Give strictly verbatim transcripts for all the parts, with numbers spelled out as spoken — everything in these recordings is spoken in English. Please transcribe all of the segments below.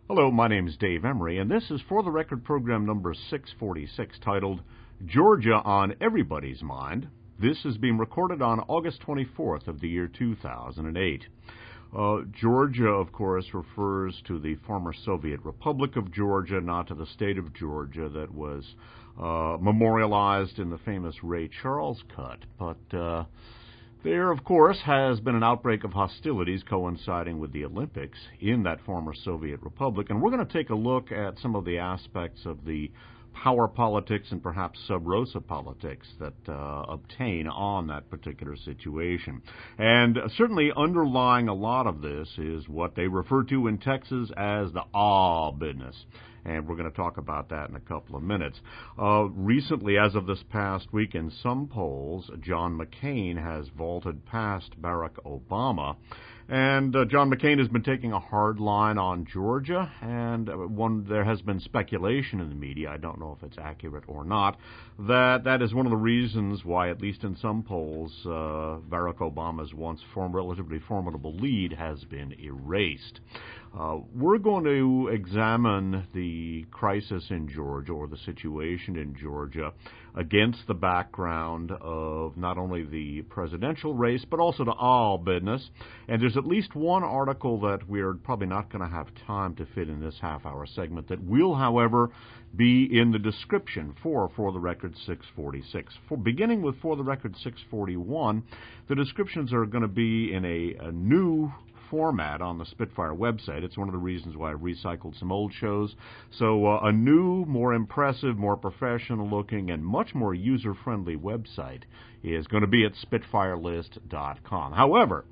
Hello, my name is Dave Emery, and this is For the Record program number six forty-six, titled Georgia on Everybody's Mind. This is being recorded on August twenty-fourth of the year two thousand eight. Uh, Georgia, of course, refers to the former Soviet Republic of Georgia, not to the state of Georgia that was uh, memorialized in the famous Ray Charles cut. But uh, there, of course, has been an outbreak of hostilities coinciding with the Olympics in that former Soviet Republic, and we're going to take a look at some of the aspects of the power politics and perhaps sub rosa politics that uh, obtain on that particular situation. And certainly underlying a lot of this is what they refer to in Texas as the ah business. And we're going to talk about that in a couple of minutes. Uh, recently, as of this past week, in some polls, John McCain has vaulted past Barack Obama. And uh, John McCain has been taking a hard line on Georgia, and uh, one there has been speculation in the media, I don't know if it's accurate or not, that that is one of the reasons why, at least in some polls, uh, Barack Obama's once form, relatively formidable lead has been erased. Uh, we're going to examine the crisis in Georgia, or the situation in Georgia, against the background of not only the presidential race, but also the all business. And there's at least one article that we're probably not going to have time to fit in this half-hour segment that will, however, be in the description for For the Record six forty-six. For, beginning with For the Record six forty-one, the descriptions are going to be in a, a new format on the Spitfire website. It's one of the reasons why I've recycled some old shows. So uh, a new, more impressive, more professional-looking, and much more user-friendly website is going to be at spitfire list dot com. However,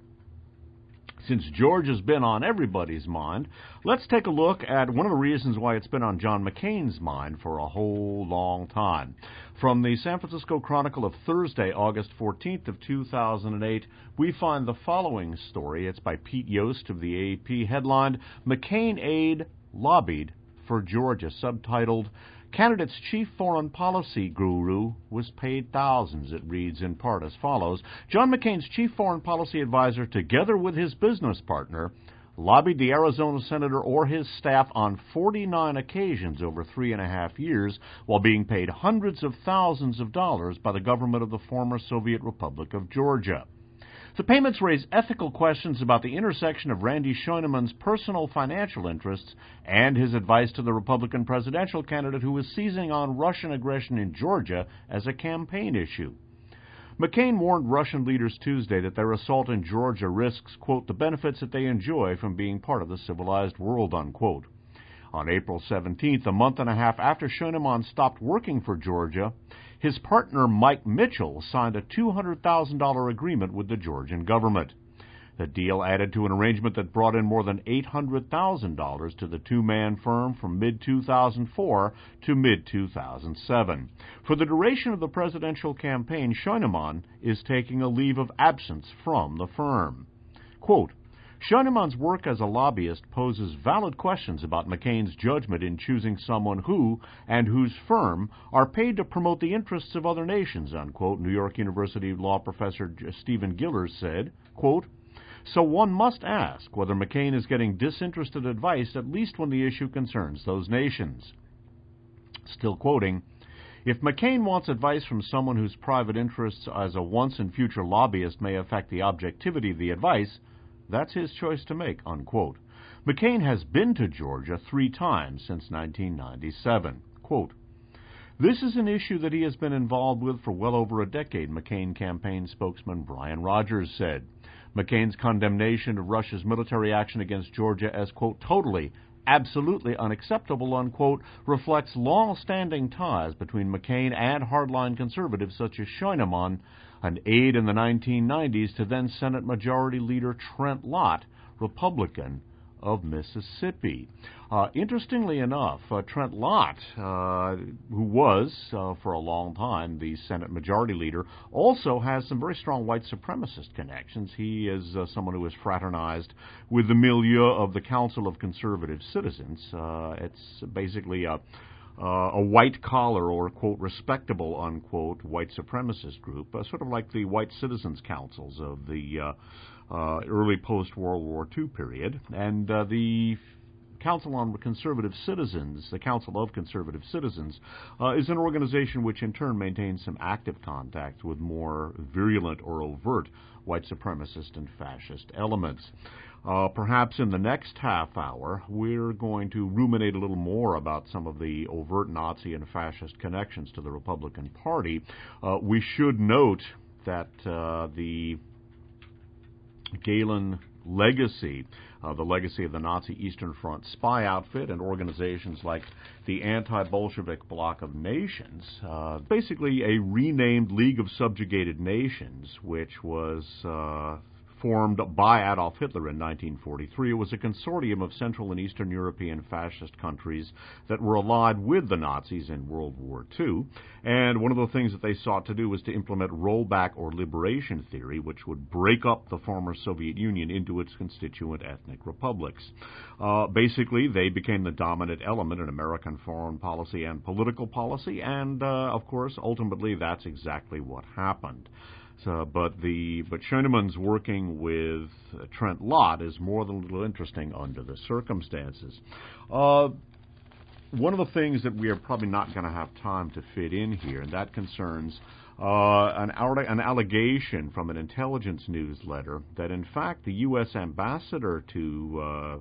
since Georgia's been on everybody's mind, let's take a look at one of the reasons why it's been on John McCain's mind for a whole long time. From the San Francisco Chronicle of Thursday, August fourteenth of two thousand eight, we find the following story. It's by Pete Yost of the A P, headlined, "McCain Aide Lobbied for Georgia," subtitled, "Candidate's chief foreign policy guru was paid thousands." It reads in part as follows. John McCain's chief foreign policy advisor, together with his business partner, lobbied the Arizona senator or his staff on forty-nine occasions over three and a half years while being paid hundreds of thousands of dollars by the government of the former Soviet Republic of Georgia. The payments raise ethical questions about the intersection of Randy Scheunemann's personal financial interests and his advice to the Republican presidential candidate who was seizing on Russian aggression in Georgia as a campaign issue. McCain warned Russian leaders Tuesday that their assault in Georgia risks, quote, the benefits that they enjoy from being part of the civilized world, unquote. On April seventeenth, a month and a half after Scheunemann stopped working for Georgia, his partner Mike Mitchell signed a two hundred thousand dollars agreement with the Georgian government. The deal added to an arrangement that brought in more than eight hundred thousand dollars to the two-man firm from mid two thousand four to mid two thousand seven. For the duration of the presidential campaign, Scheunemann is taking a leave of absence from the firm. Quote, Scheunemann's work as a lobbyist poses valid questions about McCain's judgment in choosing someone who, and whose firm, are paid to promote the interests of other nations, unquote, New York University law professor Stephen Gillers said, quote, so one must ask whether McCain is getting disinterested advice, at least when the issue concerns those nations. Still quoting, if McCain wants advice from someone whose private interests as a once and future lobbyist may affect the objectivity of the advice, that's his choice to make, unquote. McCain has been to Georgia three times since nineteen ninety-seven. Quote, this is an issue that he has been involved with for well over a decade, McCain campaign spokesman Brian Rogers said. McCain's condemnation of Russia's military action against Georgia as, quote, totally, absolutely unacceptable, unquote, reflects long-standing ties between McCain and hardline conservatives such as Scheunemann, an aide in the nineteen nineties to then Senate Majority Leader Trent Lott, Republican of Mississippi. Uh, interestingly enough, uh, Trent Lott, uh, who was, uh, for a long time, the Senate Majority Leader, also has some very strong white supremacist connections. He is uh, someone who has fraternized with the milieu of the Council of Conservative Citizens. Uh, it's basically a Uh, a white-collar or, quote, respectable, unquote, white supremacist group, uh, sort of like the white citizens' councils of the uh, uh, early post-World War Two period. And uh, the Council on Conservative Citizens, the Council of Conservative Citizens, uh, is an organization which in turn maintains some active contact with more virulent or overt white supremacist and fascist elements. Uh, perhaps in the next half hour, we're going to ruminate a little more about some of the overt Nazi and fascist connections to the Republican Party. Uh, we should note that uh, the Gehlen legacy, uh, the legacy of the Nazi Eastern Front spy outfit and organizations like the Anti-Bolshevik Bloc of Nations, uh, basically a renamed League of Subjugated Nations, which was uh, formed by Adolf Hitler in nineteen forty-three. It was a consortium of Central and Eastern European fascist countries that were allied with the Nazis in World War Two. And one of the things that they sought to do was to implement rollback or liberation theory, which would break up the former Soviet Union into its constituent ethnic republics. Uh, basically, they became the dominant element in American foreign policy and political policy, and, uh, of course, ultimately that's exactly what happened. So, but the but Schönemann's working with uh, Trent Lott is more than a little interesting under the circumstances. Uh, one of the things that we are probably not going to have time to fit in here, and that concerns uh, an, an allegation from an intelligence newsletter that, in fact, the U S ambassador to uh,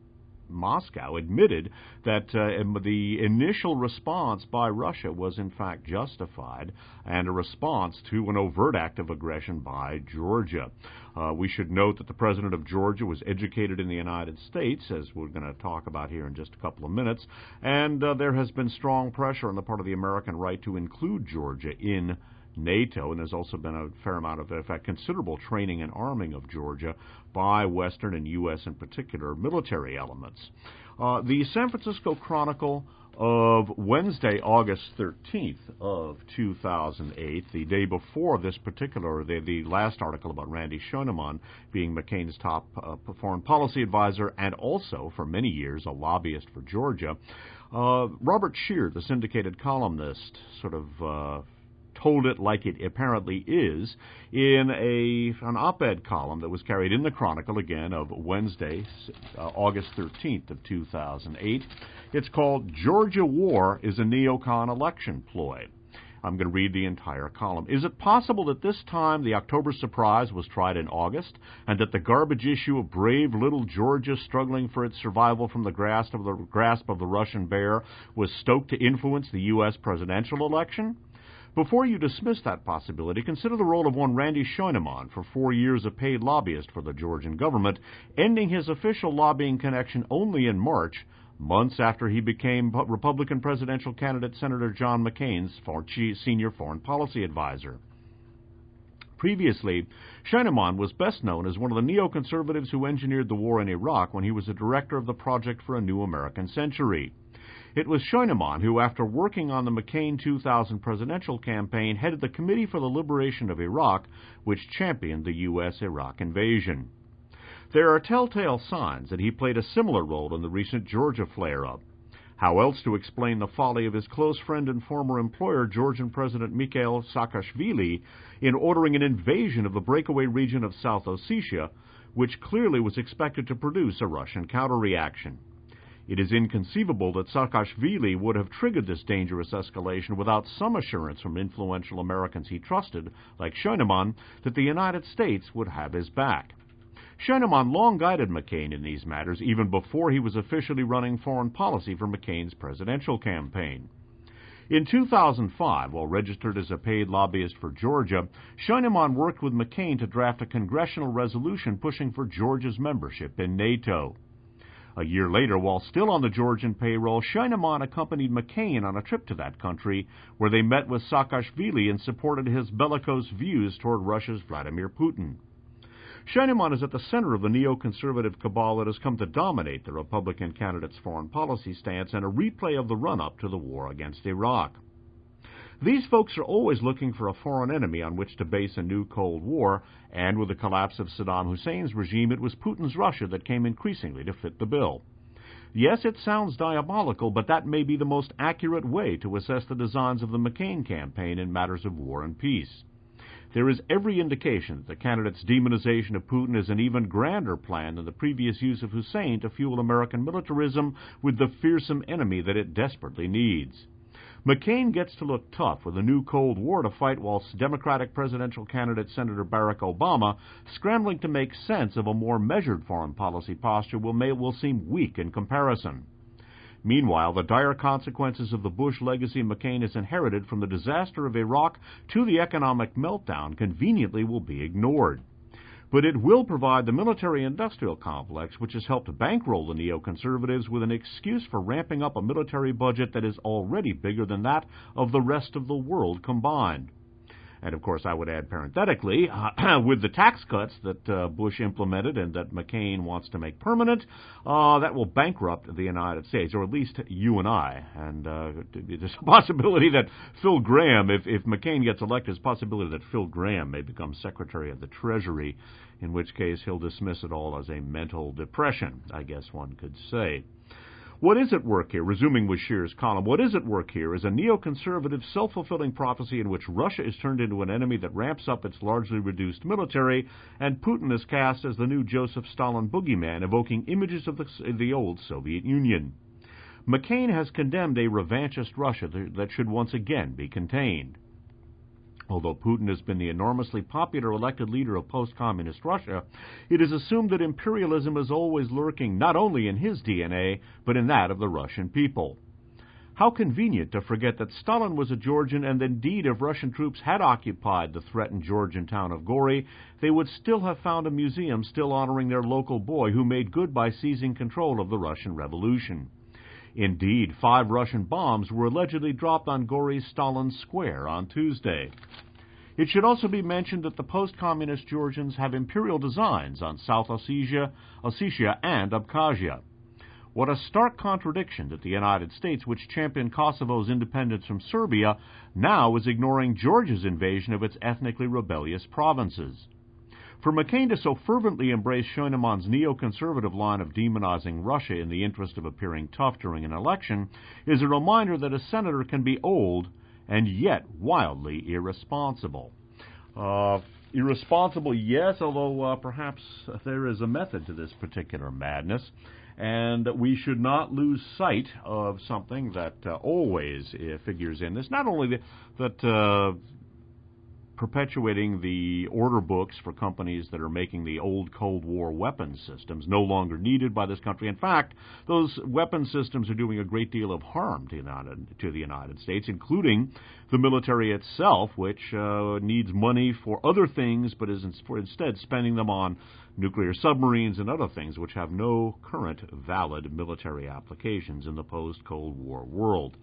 Moscow admitted that uh, the initial response by Russia was in fact justified and a response to an overt act of aggression by Georgia. Uh, we should note that the president of Georgia was educated in the United States, as we're going to talk about here in just a couple of minutes, and uh, there has been strong pressure on the part of the American right to include Georgia in NATO, and there's also been a fair amount of, in fact, considerable training and arming of Georgia by Western and U S in particular military elements. Uh, the San Francisco Chronicle of Wednesday, August thirteenth of two thousand eight, the day before this particular, the, the last article about Randy Schönemann being McCain's top uh, foreign policy advisor and also, for many years, a lobbyist for Georgia, uh, Robert Scheer, the syndicated columnist, sort of uh, told it like it apparently is in a an op-ed column that was carried in the Chronicle, again, of Wednesday, uh, August thirteenth of two thousand eight. It's called Georgia War is a Neocon Election Ploy. I'm going to read the entire column. Is it possible that this time the October surprise was tried in August, and that the garbage issue of brave little Georgia struggling for its survival from the grasp of the, grasp of the Russian bear was stoked to influence the U S presidential election? Before you dismiss that possibility, consider the role of one Randy Schönemann, for four years a paid lobbyist for the Georgian government, ending his official lobbying connection only in March, months after he became Republican presidential candidate Senator John McCain's senior foreign policy advisor. Previously, Schönemann was best known as one of the neoconservatives who engineered the war in Iraq when he was the director of the Project for a New American Century. It was Schönemann who, after working on the McCain two thousand presidential campaign, headed the Committee for the Liberation of Iraq, which championed the U S Iraq invasion. There are telltale signs that he played a similar role in the recent Georgia flare-up. How else to explain the folly of his close friend and former employer, Georgian President Mikhail Saakashvili, in ordering an invasion of the breakaway region of South Ossetia, which clearly was expected to produce a Russian counter-reaction. It is inconceivable that Saakashvili would have triggered this dangerous escalation without some assurance from influential Americans he trusted, like Schönemann, that the United States would have his back. Schönemann long guided McCain in these matters, even before he was officially running foreign policy for McCain's presidential campaign. In two thousand five, while registered as a paid lobbyist for Georgia, Schönemann worked with McCain to draft a congressional resolution pushing for Georgia's membership in NATO. A year later, while still on the Georgian payroll, Schönemann accompanied McCain on a trip to that country, where they met with Saakashvili and supported his bellicose views toward Russia's Vladimir Putin. Schönemann is at the center of the neoconservative cabal that has come to dominate the Republican candidate's foreign policy stance and a replay of the run-up to the war against Iraq. These folks are always looking for a foreign enemy on which to base a new Cold War, and with the collapse of Saddam Hussein's regime, it was Putin's Russia that came increasingly to fit the bill. Yes, it sounds diabolical, but that may be the most accurate way to assess the designs of the McCain campaign in matters of war and peace. There is every indication that the candidate's demonization of Putin is an even grander plan than the previous use of Hussein to fuel American militarism with the fearsome enemy that it desperately needs. McCain gets to look tough with a new Cold War to fight, whilst Democratic presidential candidate Senator Barack Obama, scrambling to make sense of a more measured foreign policy posture, will, may, will seem weak in comparison. Meanwhile, the dire consequences of the Bush legacy McCain has inherited, from the disaster of Iraq to the economic meltdown, conveniently will be ignored. But it will provide the military-industrial complex, which has helped bankroll the neoconservatives, with an excuse for ramping up a military budget that is already bigger than that of the rest of the world combined. And, of course, I would add parenthetically, uh, with the tax cuts that uh, Bush implemented and that McCain wants to make permanent, uh, that will bankrupt the United States, or at least you and I. And uh, there's a possibility that Phil Gramm, if, if McCain gets elected, there's a possibility that Phil Gramm may become Secretary of the Treasury, in which case he'll dismiss it all as a mental depression, I guess one could say. What is at work here, resuming with Scheer's column, what is at work here is a neoconservative, self-fulfilling prophecy in which Russia is turned into an enemy that ramps up its largely reduced military, and Putin is cast as the new Joseph Stalin boogeyman, evoking images of the, the old Soviet Union. McCain has condemned a revanchist Russia that should once again be contained. Although Putin has been the enormously popular elected leader of post-communist Russia, it is assumed that imperialism is always lurking not only in his D N A, but in that of the Russian people. How convenient to forget that Stalin was a Georgian, and indeed if Russian troops had occupied the threatened Georgian town of Gori, they would still have found a museum still honoring their local boy who made good by seizing control of the Russian Revolution. Indeed, five Russian bombs were allegedly dropped on Gori's Stalin Square on Tuesday. It should also be mentioned that the post-communist Georgians have imperial designs on South Ossetia, Ossetia and Abkhazia. What a stark contradiction that the United States, which championed Kosovo's independence from Serbia, now is ignoring Georgia's invasion of its ethnically rebellious provinces. For McCain to so fervently embrace Schoenemann's neoconservative line of demonizing Russia in the interest of appearing tough during an election is a reminder that a senator can be old and yet wildly irresponsible. Uh, irresponsible, yes, although uh, perhaps there is a method to this particular madness, and we should not lose sight of something that uh, always uh, figures in this. Not only the, that uh, perpetuating the order books for companies that are making the old Cold War weapons systems no longer needed by this country. In fact, those weapon systems are doing a great deal of harm to, United, to the United States, including the military itself, which uh, needs money for other things, but is for instead spending them on nuclear submarines and other things which have no current valid military applications in the post-Cold War world.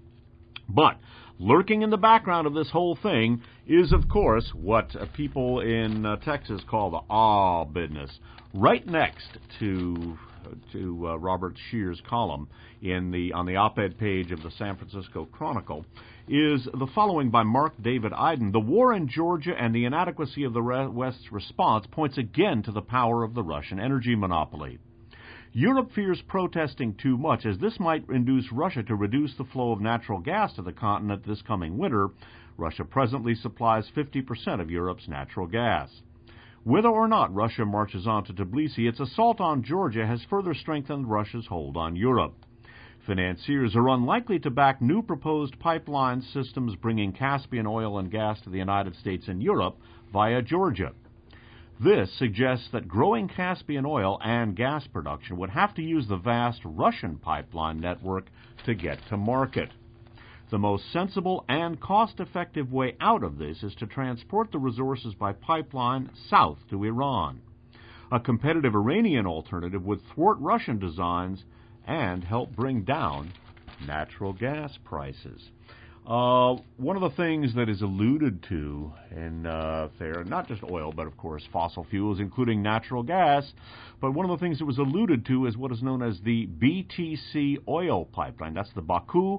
But lurking in the background of this whole thing is, of course, what uh, people in uh, Texas call the ah business. Right next to to uh, Robert Scheer's column in the on the op-ed page of the San Francisco Chronicle is the following by Mark David Iden. The war in Georgia and the inadequacy of the re- West's response points again to the power of the Russian energy monopoly. Europe fears protesting too much, as this might induce Russia to reduce the flow of natural gas to the continent this coming winter. Russia presently supplies fifty percent of Europe's natural gas. Whether or not Russia marches on to Tbilisi, its assault on Georgia has further strengthened Russia's hold on Europe. Financiers are unlikely to back new proposed pipeline systems bringing Caspian oil and gas to the United States and Europe via Georgia. This suggests that growing Caspian oil and gas production would have to use the vast Russian pipeline network to get to market. The most sensible and cost-effective way out of this is to transport the resources by pipeline south to Iran. A competitive Iranian alternative would thwart Russian designs and help bring down natural gas prices. Uh, one of the things that is alluded to in uh, there, not just oil, but of course fossil fuels, including natural gas, but one of the things that was alluded to is what is known as the B T C oil pipeline. That's the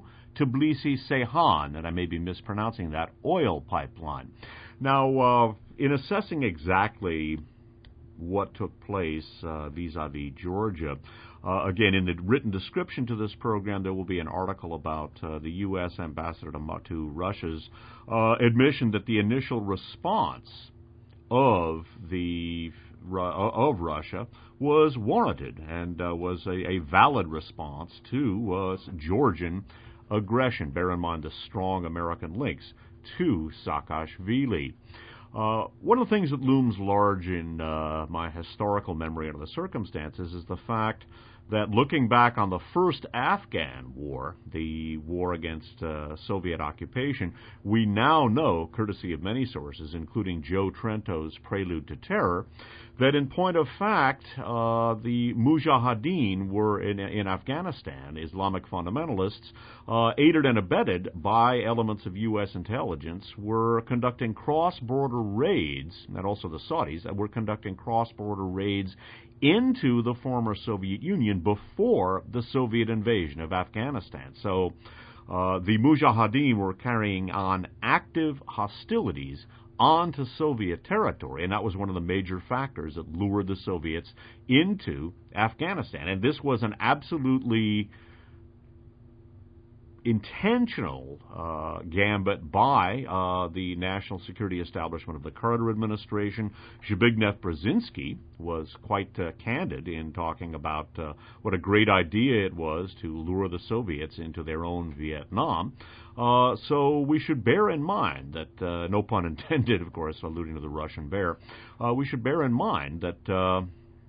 Baku-Tbilisi-Ceyhan, and I may be mispronouncing that, oil pipeline. Now, uh, in assessing exactly what took place uh, vis-a-vis Georgia. Uh, again, in the written description to this program, there will be an article about uh, the U S ambassador to, to Russia's uh, admission that the initial response of the of Russia was warranted and uh, was a, a valid response to uh, Georgian aggression. Bear in mind the strong American links to Saakashvili. Uh, one of the things that looms large in uh, my historical memory under the circumstances is the fact that looking back on the first Afghan war, the war against uh, Soviet occupation, we now know, courtesy of many sources, including Joe Trento's Prelude to Terror, that in point of fact, uh, the Mujahideen were in, in Afghanistan, Islamic fundamentalists, uh, aided and abetted by elements of U S intelligence, were conducting cross-border raids, and also the Saudis, were conducting cross-border raids into the former Soviet Union before the Soviet invasion of Afghanistan. So uh, the Mujahideen were carrying on active hostilities onto Soviet territory, and that was one of the major factors that lured the Soviets into Afghanistan. And this was an absolutely intentional uh, gambit by uh, the national security establishment of the Carter administration. Zbigniew Brzezinski was quite uh, candid in talking about uh, what a great idea it was to lure the Soviets into their own Vietnam. Uh, so we should bear in mind that, uh, no pun intended, of course, alluding to the Russian bear, uh, we should bear in mind that uh,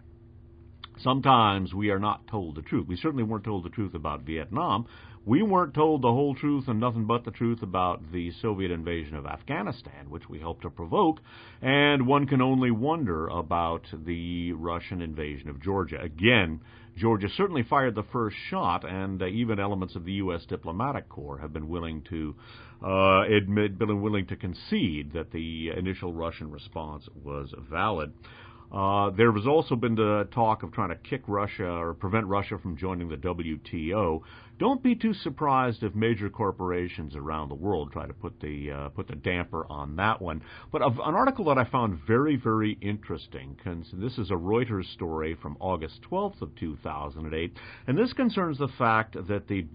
sometimes we are not told the truth. We certainly weren't told the truth about Vietnam. We weren't told the whole truth and nothing but the truth about the Soviet invasion of Afghanistan, which we helped to provoke, and one can only wonder about the Russian invasion of Georgia. Again, Georgia certainly fired the first shot, and uh, even elements of the U S diplomatic corps have been willing to uh, admit, been willing to concede that the initial Russian response was valid. Uh, there has also been the talk of trying to kick Russia or prevent Russia from joining the W T O. Don't be too surprised if major corporations around the world try to put the uh, put the damper on that one. But an article that I found very, very interesting, this is a Reuters story from August twelfth of two thousand eight, and this concerns the fact that the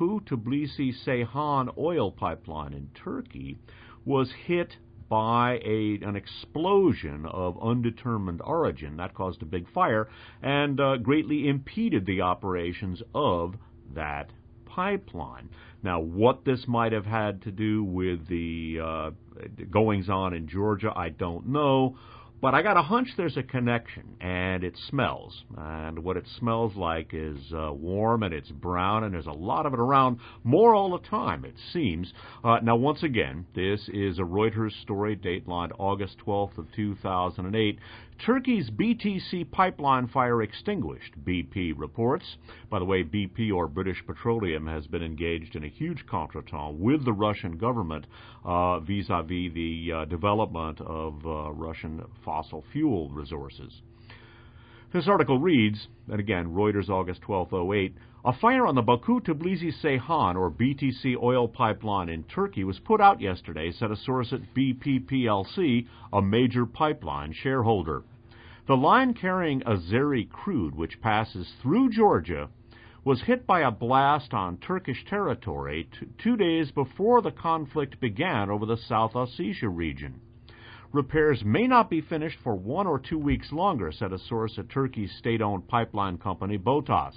Baku-Tbilisi-Ceyhan oil pipeline in Turkey was hit by a, an explosion of undetermined origin. That caused a big fire and uh, greatly impeded the operations of that pipeline. Now, what this might have had to do with the uh, goings-on in Georgia, I don't know. But I got a hunch there's a connection, and it smells. And what it smells like is uh, warm, and it's brown, and there's a lot of it around, more all the time, it seems. Uh, now, once again, this is a Reuters story, datelined August twelfth of two thousand eight. Turkey's B T C pipeline fire extinguished, B P reports. By the way, B P, or British Petroleum, has been engaged in a huge contretemps with the Russian government uh, vis-a-vis the uh, development of uh, Russian fossil fuel resources. This article reads, and again, Reuters, August twelfth, oh eight, a fire on the Baku-Tbilisi-Ceyhan, or B T C oil pipeline in Turkey, was put out yesterday, said a source at B P P L C, a major pipeline shareholder. The line carrying Azeri crude, which passes through Georgia, was hit by a blast on Turkish territory t- two days before the conflict began over the South Ossetia region. Repairs may not be finished for one or two weeks longer, said a source at Turkey's state-owned pipeline company, Botas.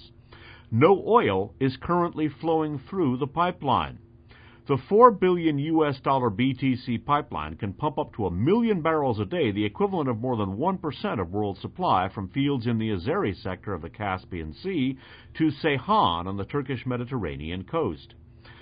No oil is currently flowing through the pipeline. The four billion U S dollar B T C pipeline can pump up to a million barrels a day, the equivalent of more than one percent of world supply, from fields in the Azeri sector of the Caspian Sea to Ceyhan on the Turkish Mediterranean coast.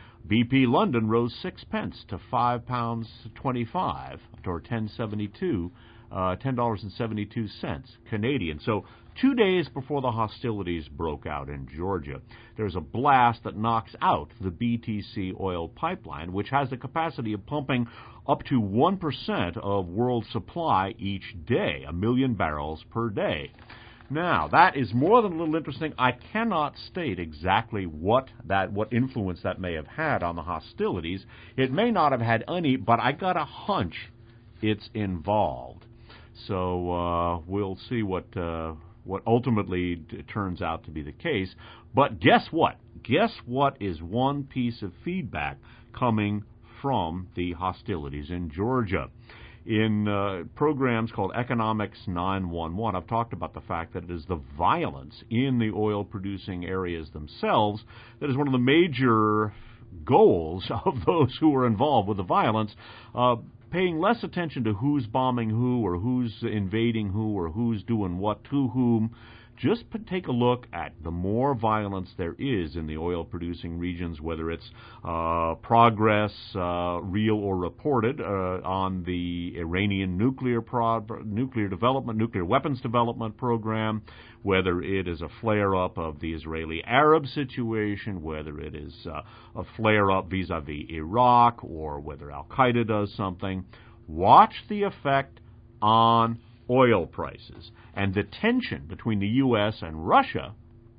B P London rose six pence to five pounds twenty-five, or ten seventy-two, uh, ten dollars and seventy-two cents Canadian. So two days before the hostilities broke out in Georgia, there's a blast that knocks out the B T C oil pipeline, which has the capacity of pumping up to one percent of world supply each day, a million barrels per day. Now, that is more than a little interesting. I cannot state exactly what that, what influence that may have had on the hostilities. It may not have had any, but I got a hunch it's involved. So uh, we'll see what uh, what ultimately d- turns out to be the case. But guess what? Guess what is one piece of feedback coming from the hostilities in Georgia? In uh, programs called Economics nine one one, I've talked about the fact that it is the violence in the oil-producing areas themselves that is one of the major goals of those who are involved with the violence, uh, paying less attention to who's bombing who or who's invading who or who's doing what to whom. Just p- take a look at the more violence there is in the oil-producing regions, whether it's uh, progress, uh, real or reported, uh, on the Iranian nuclear pro- nuclear development, nuclear weapons development program, whether it is a flare-up of the Israeli-Arab situation, whether it is uh, a flare-up vis-a-vis Iraq, or whether Al-Qaeda does something. Watch the effect on oil prices and the tension between the U S and Russia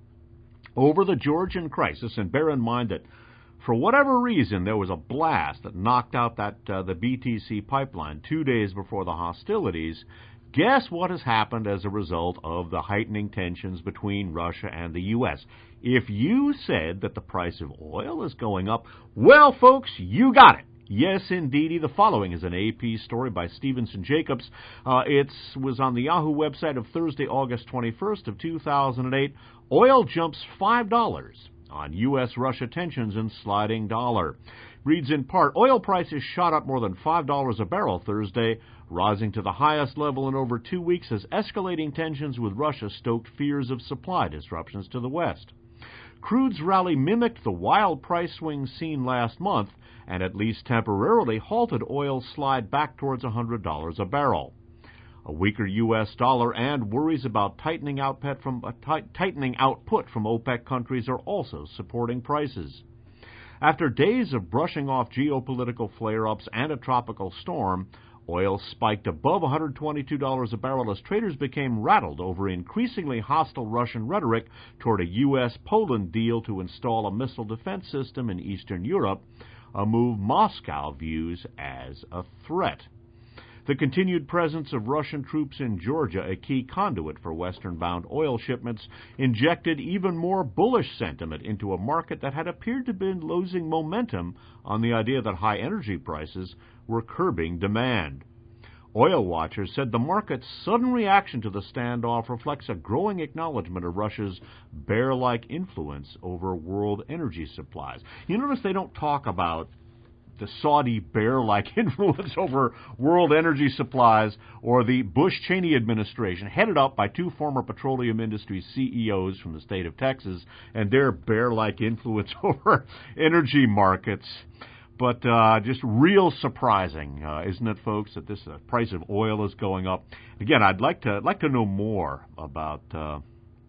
over the Georgian crisis. And bear in mind that for whatever reason there was a blast that knocked out that uh, the B T C pipeline two days before the hostilities. Guess what has happened as a result of the heightening tensions between Russia and the U S? If you said that the price of oil is going up, well, folks, you got it. Yes, indeedy. The following is an A P story by Stevenson Jacobs. Uh, it was on the Yahoo website of Thursday, August twenty-first of two thousand eight. Oil jumps five dollars on U S Russia tensions and sliding dollar. Reads in part, oil prices shot up more than five dollars a barrel Thursday, rising to the highest level in over two weeks as escalating tensions with Russia stoked fears of supply disruptions to the West. Crude's rally mimicked the wild price swings seen last month and at least temporarily halted oil's slide back towards one hundred dollars a barrel. A weaker U S dollar and worries about tightening output from uh, t- tightening output from OPEC countries are also supporting prices. After days of brushing off geopolitical flare-ups and a tropical storm, oil spiked above one hundred twenty-two dollars a barrel as traders became rattled over increasingly hostile Russian rhetoric toward a U S Poland deal to install a missile defense system in Eastern Europe, a move Moscow views as a threat. The continued presence of Russian troops in Georgia, a key conduit for western-bound oil shipments, injected even more bullish sentiment into a market that had appeared to be losing momentum on the idea that high energy prices were curbing demand. Oil watchers said the market's sudden reaction to the standoff reflects a growing acknowledgement of Russia's bear-like influence over world energy supplies. You notice they don't talk about the Saudi bear-like influence over world energy supplies or the Bush-Cheney administration, headed up by two former petroleum industry C E Os from the state of Texas, and their bear-like influence over energy markets. But uh, just real surprising, uh, isn't it, folks, that this uh, price of oil is going up. Again, I'd like to like to know more about uh,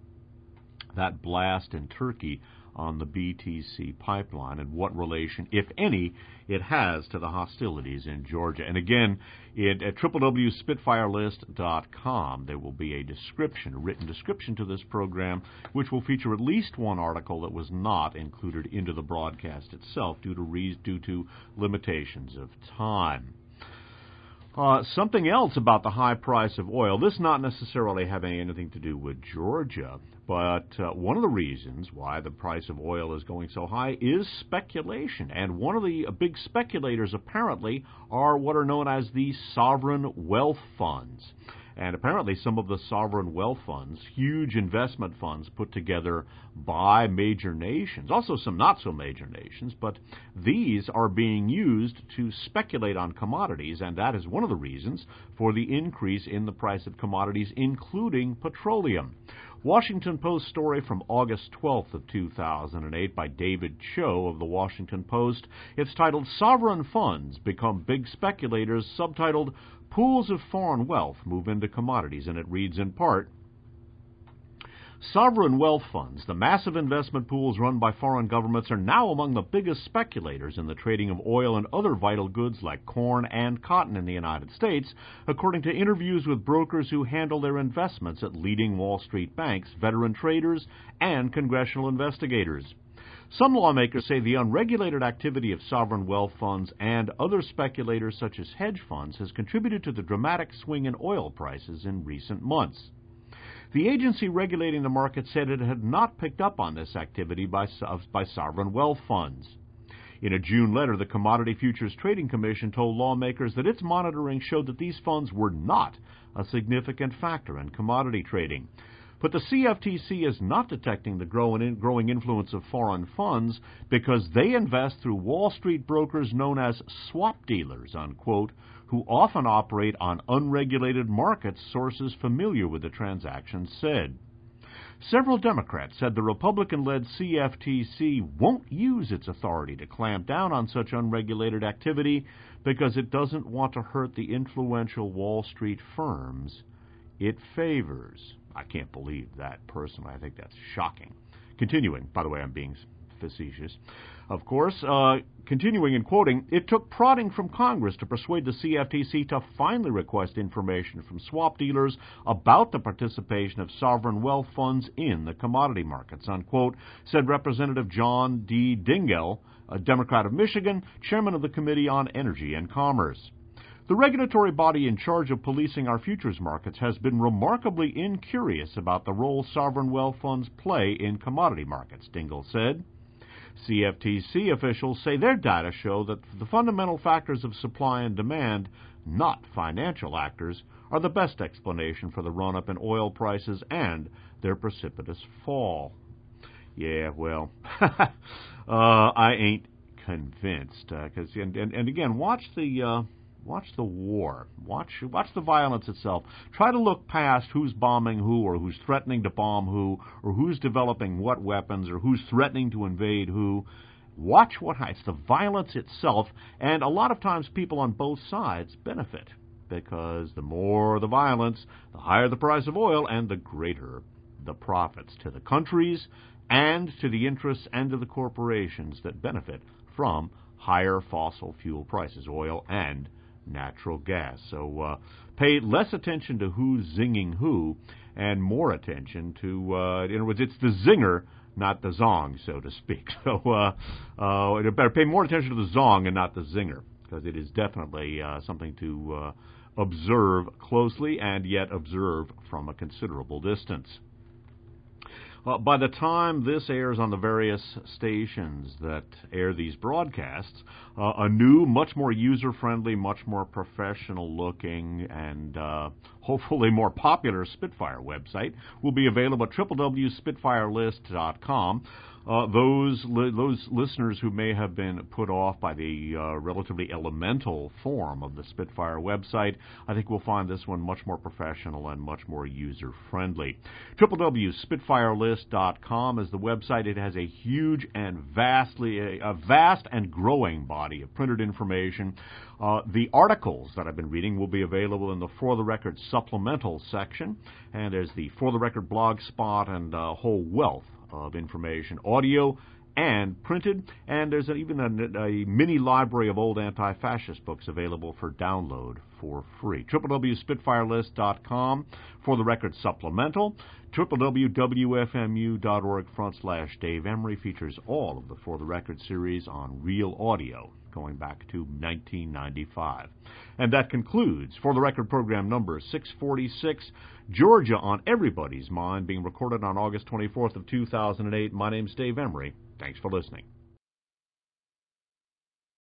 that blast in Turkey on the B T C pipeline and what relation, if any, it has to the hostilities in Georgia. And again, it, at w w w dot spitfire list dot com, there will be a description, a written description to this program, which will feature at least one article that was not included into the broadcast itself due to re- due to limitations of time. Uh, something else about the high price of oil, this not necessarily having anything to do with Georgia, but uh, one of the reasons why the price of oil is going so high is speculation. And one of the uh, big speculators apparently are what are known as the sovereign wealth funds. And apparently some of the sovereign wealth funds, huge investment funds put together by major nations, also some not-so-major nations, but these are being used to speculate on commodities, and that is one of the reasons for the increase in the price of commodities, including petroleum. Washington Post story from August twelfth of two thousand eight by David Cho of the Washington Post. It's titled, Sovereign Funds Become Big Speculators, subtitled, Pools of Foreign Wealth Move into Commodities, and it reads in part, Sovereign wealth funds, the massive investment pools run by foreign governments, are now among the biggest speculators in the trading of oil and other vital goods like corn and cotton in the United States, according to interviews with brokers who handle their investments at leading Wall Street banks, veteran traders, and congressional investigators. Some lawmakers say the unregulated activity of sovereign wealth funds and other speculators such as hedge funds has contributed to the dramatic swing in oil prices in recent months. The agency regulating the market said it had not picked up on this activity by, by sovereign wealth funds. In a June letter, the Commodity Futures Trading Commission told lawmakers that its monitoring showed that these funds were not a significant factor in commodity trading. But the C F T C is not detecting the growing influence of foreign funds because they invest through Wall Street brokers known as swap dealers, unquote, who often operate on unregulated markets, sources familiar with the transactions said. Several Democrats said the Republican-led C F T C won't use its authority to clamp down on such unregulated activity because it doesn't want to hurt the influential Wall Street firms it favors. I can't believe that personally. I think that's shocking. Continuing, by the way, I'm being facetious. Of course, uh, continuing and quoting, it took prodding from Congress to persuade the C F T C to finally request information from swap dealers about the participation of sovereign wealth funds in the commodity markets, unquote, said Representative John D. Dingell, a Democrat of Michigan, chairman of the Committee on Energy and Commerce. The regulatory body in charge of policing our futures markets has been remarkably incurious about the role sovereign wealth funds play in commodity markets, Dingell said. C F T C officials say their data show that the fundamental factors of supply and demand, not financial actors, are the best explanation for the run-up in oil prices and their precipitous fall. Yeah, well, uh, I ain't convinced. Uh, 'cause, and, and, and again, watch the... Uh, Watch the war. Watch watch the violence itself. Try to look past who's bombing who or who's threatening to bomb who or who's developing what weapons or who's threatening to invade who. Watch what it's the violence itself, and a lot of times people on both sides benefit because the more the violence, the higher the price of oil and the greater the profits to the countries and to the interests and to the corporations that benefit from higher fossil fuel prices, oil and natural gas. So uh, pay less attention to who's zinging who and more attention to, uh, in other words, it's the zinger, not the zong, so to speak. So uh, uh, better pay more attention to the zong and not the zinger, because it is definitely uh, something to uh, observe closely and yet observe from a considerable distance. Uh, by the time this airs on the various stations that air these broadcasts, uh, a new, much more user-friendly, much more professional-looking, and uh, hopefully more popular Spitfire website will be available at w w w dot spitfire list dot com. Uh, those li- those listeners who may have been put off by the uh, relatively elemental form of the Spitfire website, I think we'll find this one much more professional and much more user-friendly. w w w dot spitfire list dot com is the website. It has a huge and vastly a, a vast and growing body of printed information. Uh, the articles that I've been reading will be available in the For the Record supplemental section, and there's the For the Record blog spot and a whole wealth of information, audio and printed, and there's even a, a mini library of old anti-fascist books available for download for free. w w w dot spitfire list dot com For the Record supplemental. w w w dot w f m u dot org front slash Dave Emery features all of the For the Record series on real audio going back to nineteen ninety-five. And that concludes For the Record program number six forty-six, Georgia on Everybody's Mind, being recorded on August twenty-fourth of two thousand eight. My name's Dave Emery. Thanks for listening.